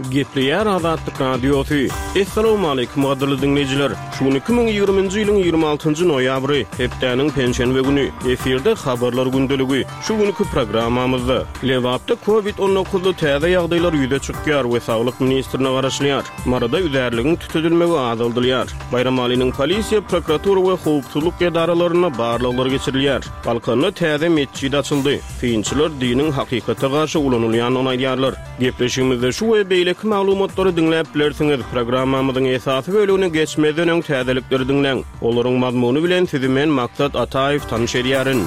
Gepleyer Azatlyk Radiosu. Assalamu alaykum gaderly dinleyijiler. Şu 2020-nji ýylyň 26-njy noýabry, hepdeniň penşenbe güni efirde habarlar gündeligi. Şu günkü programmamyzda Lewapda COVID-19 täze ýagdaýlar ýüze çykýar we Saglyk ministrine garaşlýar. Marada üzerligiň tütedilmegi azaldylýar. Bayram alynyň polisiýa, prokuratura we howpsuzlyk edaralaryna barlyklar geçirilýär. Balkanda täze mesjid açyldy. Fiýinçiler diniň hakykata garşy ulanylýanyny aýdýarlar. Gepleşigimizde şu we beýleki maglumatlary dinläp bilersiňiz. Programmamyzyň esasy bölügine geçmeden öň täzelikleri dinleň. Olaryň mazmuny bilen sizi men Maksat Ataýew tanyş edýärin.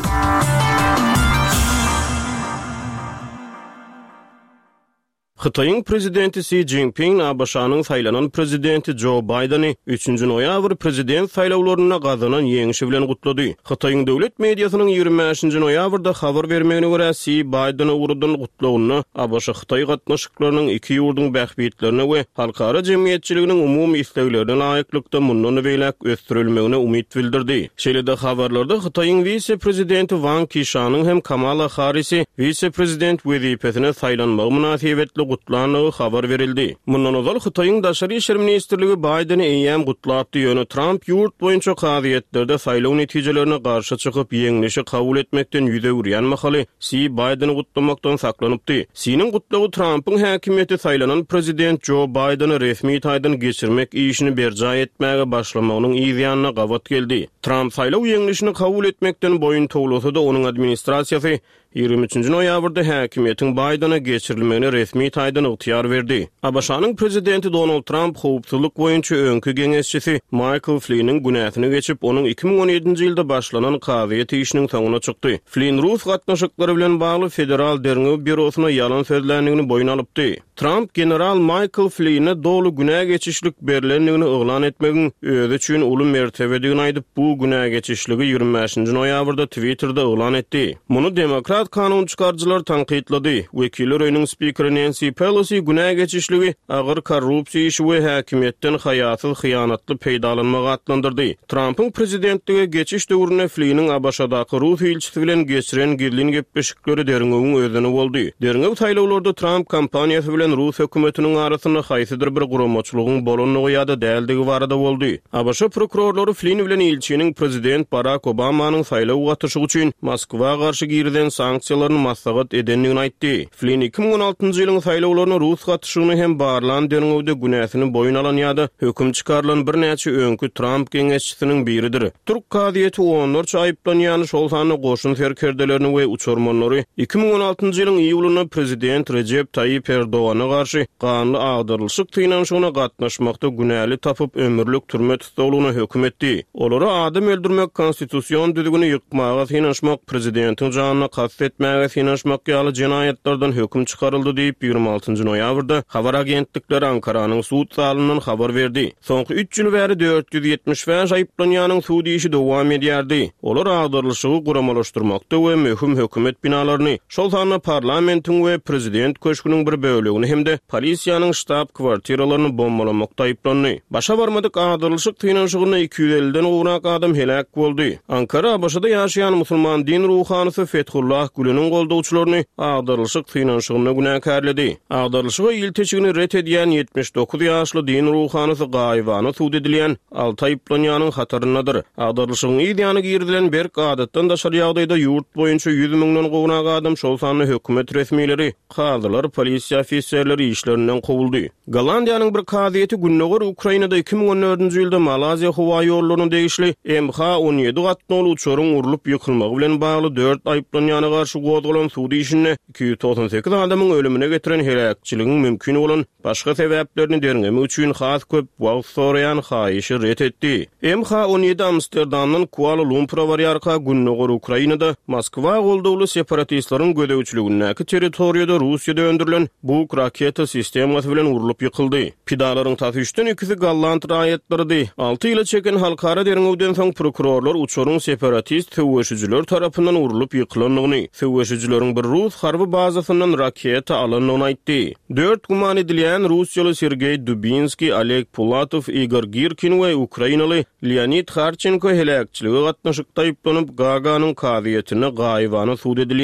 Xitoyň prezidenti Xi Jinping ABŞ-nyň saýlanan prezidenti Joe Biden'i 3-nji noýabr prezident saýlawlaryna gazanan ýeňişi bilen gutlady. Xitoyň döwlet mediasynyň 25-nji noýabrda habar bermegine görä Xi Biden'i urudan gutlawyny ABŞ-Xitoy gatnaşyklarynyň iki ýurduň bähbitlerine we halkara jemgyýetçiliginiň umumy isleglerine laýyklykda mundan beýlek ösdürilmegine umyt bildirdi. Şeýle-de habarlarda Xitoyň vice-prezidenti Wang Qishan'yň hem Kamala Harris'i vice-prezident wezipesine saýlanmagy münasibetli gutlanygy habar verildi. Mundan ozal Xitoyň daşary işler ministrligi Biden'i eýäm gutlapdy ýöne Trump ýurt boýunça kaziyetlerde saýlaw netijelerini garşy çykyp ýeňnişi kabul etmekden ýüze urýan mahaly Xi Biden'i gutlamakdan saklanypdy. Xi'niň gutlawy Trump'yň häkimiýeti saýlanan prezident Joe Biden'i resmi taýdan geçirmek işini berja etmäge başlamagynyň ýygyanyna gawat geldi. Trump saýlaw ýeňnişini kabul etmekden boyun toglasa da onuň administrasiýasy 23-nji noýabrda häkimiýetiň Biden'a geçirilmegine resmi taýdan ygtyýar berdi. ABŞ-nyň prezidenti Donald Trump howpsuzlyk boýunça öňkü geňeşçisi Michael Flynn'in günäsini geçip onuň 2017-nji ýylda başlanan kaziýet işiniň soňuna çykdy. Flynn Rus gatnaşyklary bilen bagly federal derňew bürosyna ýalan sözländigini boyun alypdy. Trump general Michael Flynn'e dolu günä geçişlik berilendigini yglan etmegiň özü üçin uly mertebedigini aýdyp bu günä geçişligi 25-nji noýabrda Twitter'da yglan etdi. Muny demokrat kanun çıkarcılar tanqidlady. Wekiller öýüniň spikeri Nancy Pelosi günä geçişligi agyr korrupsiýa işi we häkimiýetden haýatsy hyýanatly peýdalanmagy atlandyrdy. Trump'yň prezidentlige geçiş döwrüne Flynn'in ABŞ-daky Rus elçisi bilen geçiren girlin gepleşikleri derňewiň özüne boldy. Derňew saýlawlarda Trump kampaniýasy bilen Rus hökümetiniň arasynda haýsydyr bir guramaçylygyň bolanyny ýa-da däldigi barada boldy. ABŞ prokurorlary Flynn bilen elçiniň prezident Barack Obamanyň saýlaw gatnaşygy üçin Moskwa garşy girden sanksiýalaryny maslahat edenligini aýtdy. Flynn 2016-njy ýylyň saýlawlaryna Rus gatnaşygyny hem barlan derňewde günäsini boyun alan ýa-da höküm çykarlan bir näçe öňkü Trump geňeşçisiniň biridir. Türk kaziýeti onlarça aýyplanýany şol sany goşun serkerdelerini we uçurmanlary 2016-njy ýylyň iýulyna prezident Recep Tayyip Erdoğan'a garşy kanly agdyrylşyk tynanşygyna gatnaşmakda günäli tapyp ömürlük türme tutulgyna höküm etdi. Olary adam öldürmek konstitusiýon düzgüni ýykmaga tynanşmak prezidentiň janyna kastetmäge tynanşmak ýaly jinayetlerden höküm çykaryldy diýip 26-njy noýabrda habar agentlikleri Ankaranyň suud salyndan habar berdi. Soňky 3 ýyl bäri 475 aýyplanýanyň suud işi dowam edýärdi. Olar agdyrylşygy guramalaşdyrmakda we möhüm hökümet binalaryny, şol sany parlamentiň we prezident köşküniň bir bölegini hemde polisiýanyň ştab kwartiralaryny bombalamakda aýyplandy. Başa barmadyk agdyrylşyk tynanşygyna 250-den ugrak adam helak boldy. Ankara başda ýaşaýan musulman din ruhanysy Fethullah Gülen'in goldawçylaryny agdyrylşyk tynanşygyna günäkärledi. Agdyrylşyga il teşigini ret edýän 79 ýaşly din ruhanysy gaýwany suud edilýän 6 aýyplanýanyň hataryndadyr. Agdyrylşygyň ýa-da girdilen berk adatdan daşary ýagdaýda ýurt boýunça 100 000-den gowrak adam şol sany hökümet resmiýetleri, gazylar, polisiýa ofisiýerleri işlerinden gowuldy. Gollandiýanyň bir kaziýeti günneger Ukrainada 2014-nji ýylda Malaziýa howa ýollaryny degişli MH17 gatnaşyk uçuryň urulyp ýykylmagy bilen bagly 4 aýyplanýana garşy gowulan suud işini 298 adamyň ölümine getiren helakçylygyň mümkin bolan başga sebäplerini derňemek üçin has köp wagt soraýan haýyşy ret etdi. MH17 Amsterdamdan Kuala Lumpur'a barýarka günneger Ukrainada Moskwa goldawly separatistleriň gödäwçiligindäki territoriýada Russiýada öndürilen bu raketa sistemasy bilen urulyp ýykyldy. Pidalaryň taşyşdan ikisi Golland raýatlarydy. 6 ýyla çeken halkara derňewden soň prokurorlar uçuryň separatist töweşijiler tarapyndan urulyp ýykylanlygyny, töweşijileriň bir Rus harby bazasyndan raketa alanlygyny aýtdy. 4 guman edilýän Russiýaly Sergey Dubinski, Oleg Pulatov, Igor Girkin we Ukrainaly Leonid Kharchenko helakçyligi gatnaşykda aýyplanyp Gaganyň kaziýetine gaýwany suud edilýär.